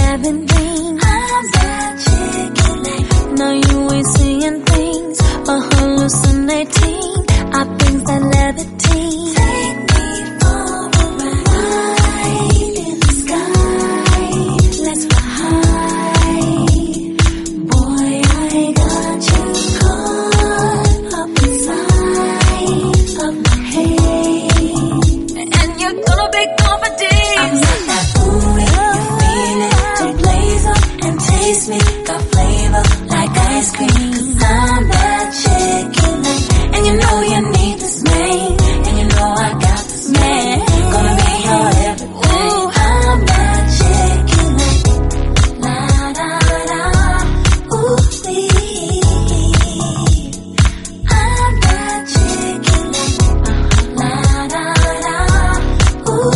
having dreams. I'm that chick. No, you ain't seeing things or hallucinating. I things that levitate. Take me for a ride in the sky. Let's fly high. Boy, I got you caught up inside of my head. And you're gonna be confident. I'm not that fool, you feel it. To blaze up and taste me. Got flavor like ice cream. 'Cause I'm that chick you like. And you know you need this man. And you know I got this man. Gonna be your everything. Ooh, I'm that chick you like. La da da. Ooh, I'm that chick you like. La da da. Ooh,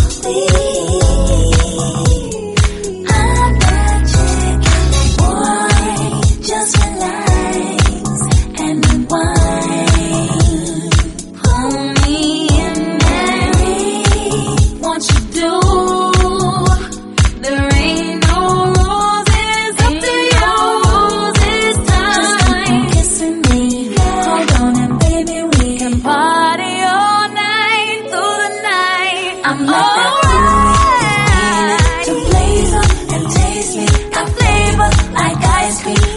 I'm that chick you like. Boy, just relax and unwind. Pull me in there. What you do? There ain't no rules. It's up to you this time. Just keep on kissing me. Hold on and baby, we can party all night through the night. I'm like that fool, to blaze up and taste me. Got flavor like ice cream.